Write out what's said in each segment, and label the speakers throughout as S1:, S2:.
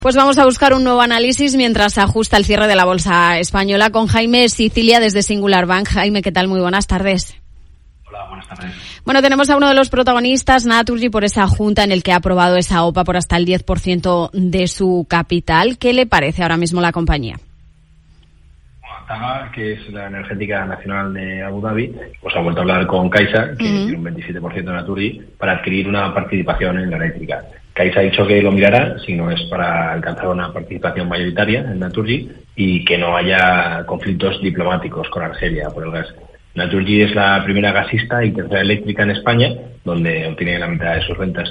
S1: Pues vamos a buscar un nuevo análisis mientras se ajusta el cierre de la bolsa española con Jaime Sicilia desde Singular Bank. Jaime, ¿qué tal? Muy buenas tardes.
S2: Hola, buenas tardes.
S1: Bueno, tenemos a uno de los protagonistas, Naturgy, por esa junta en el que ha aprobado esa OPA por hasta el 10% de su capital. ¿Qué le parece ahora mismo la compañía?
S2: TAGA, que es la energética nacional de Abu Dhabi, pues ha vuelto a hablar con Caixa, que tiene un 27% de Naturgy, para adquirir una participación en la eléctrica. Caixa ha dicho que lo mirará, si no es para alcanzar una participación mayoritaria en Naturgy y que no haya conflictos diplomáticos con Argelia por el gas. Naturgy es la primera gasista y tercera eléctrica en España, donde obtiene la mitad de sus ventas.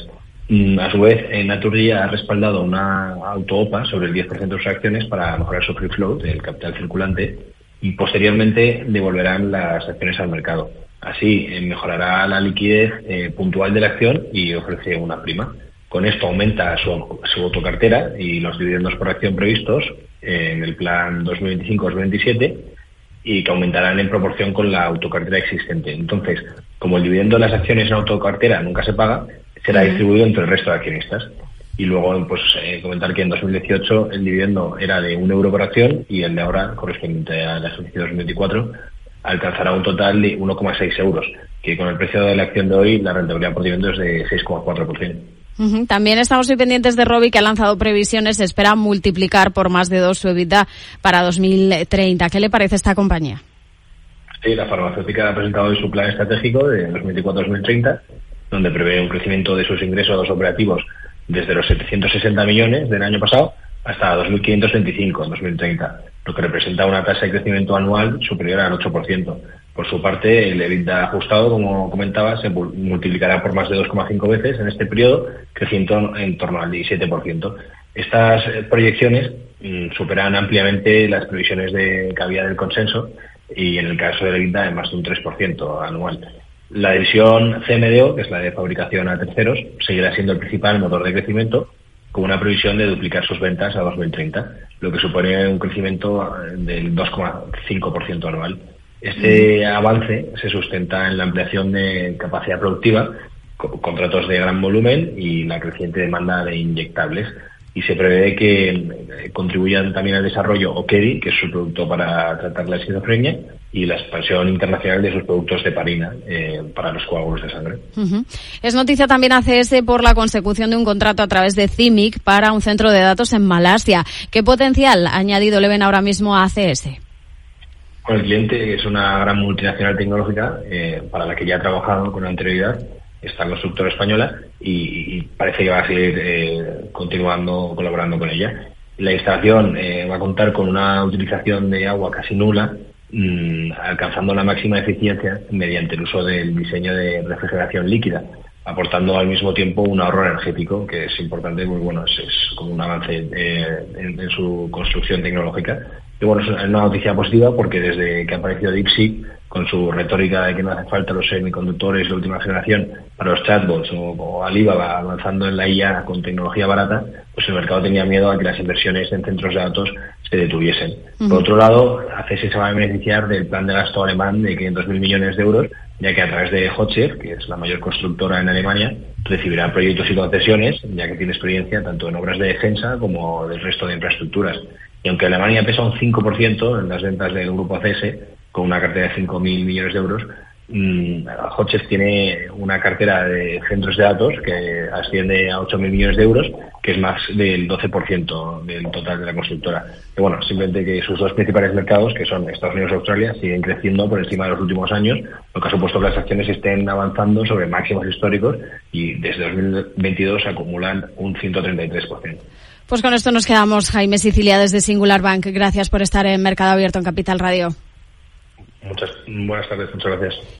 S2: A su vez, Naturgy ha respaldado una auto-OPA sobre el 10% de sus acciones para mejorar su free float, el capital circulante, y posteriormente devolverán las acciones al mercado. Así mejorará la liquidez puntual de la acción y ofrece una prima. Con esto aumenta su autocartera y los dividendos por acción previstos en el plan 2025-2027 y que aumentarán en proporción con la autocartera existente. Entonces, como el dividendo de las acciones en autocartera nunca se paga, será distribuido entre el resto de accionistas. Y luego, pues, comentar que en 2018 el dividendo era de 1 euro por acción y el de ahora, correspondiente al ejercicio 2024, alcanzará un total de 1,6 euros, que con el precio de la acción de hoy la rentabilidad por dividendo es de 6,4%.
S1: También estamos muy pendientes de Robi, que ha lanzado previsiones. Se espera multiplicar por más de 2 su EBITDA para 2030. ¿Qué le parece esta compañía?
S2: Sí, la farmacéutica ha presentado hoy su plan estratégico de 2024-2030, donde prevé un crecimiento de sus ingresos operativos desde los 760 millones del año pasado hasta 2.525 en 2030, lo que representa una tasa de crecimiento anual superior al 8%. Por su parte, el EBITDA ajustado, como comentaba, se multiplicará por más de 2,5 veces en este periodo, creciendo en torno al 17%. Estas proyecciones superan ampliamente las previsiones que había del consenso y en el caso del EBITDA de más de un 3% anual. La división CMDO, que es la de fabricación a terceros, seguirá siendo el principal motor de crecimiento, con una previsión de duplicar sus ventas a 2030, lo que supone un crecimiento del 2,5% anual. Este avance se sustenta en la ampliación de capacidad productiva, contratos de gran volumen y la creciente demanda de inyectables. Y se prevé que contribuyan también al desarrollo Okedi, que es su producto para tratar la esquizofrenia, y la expansión internacional de sus productos de heparina para los coágulos de sangre.
S1: Es noticia también ACS por la consecución de un contrato a través de CIMIC para un centro de datos en Malasia. ¿Qué potencial añadido le ven ahora mismo a ACS?
S2: El cliente es una gran multinacional tecnológica para la que ya ha trabajado con anterioridad, esta constructora española, y parece que va a seguir colaborando con ella. La instalación va a contar con una utilización de agua casi nula, alcanzando la máxima eficiencia mediante el uso del diseño de refrigeración líquida, aportando al mismo tiempo un ahorro energético, que es importante, pues bueno, es como un avance en su construcción tecnológica. Y bueno, es una noticia positiva porque desde que ha aparecido DeepSeek, con su retórica de que no hace falta los semiconductores de última generación para los chatbots, o Alibaba avanzando en la IA con tecnología barata, pues el mercado tenía miedo a que las inversiones en centros de datos se detuviesen. Por otro lado, ACS se va a beneficiar del plan de gasto alemán de 500.000 millones de euros, ya que a través de Hochschild, que es la mayor constructora en Alemania, recibirá proyectos y concesiones, ya que tiene experiencia tanto en obras de defensa como del resto de infraestructuras. Y aunque Alemania pesa un 5% en las ventas del grupo ACS, con una cartera de 5.000 millones de euros, Hochschild tiene una cartera de centros de datos que asciende a 8.000 millones de euros, que es más del 12% del total de la constructora. Y bueno, simplemente que sus dos principales mercados, que son Estados Unidos y Australia, siguen creciendo por encima de los últimos años, lo que ha supuesto que las acciones estén avanzando sobre máximos históricos y desde 2022 acumulan un 133%.
S1: Pues con esto nos quedamos. Jaime Sicilia desde Singular Bank. Gracias por estar en Mercado Abierto en Capital Radio.
S2: Buenas tardes, muchas gracias.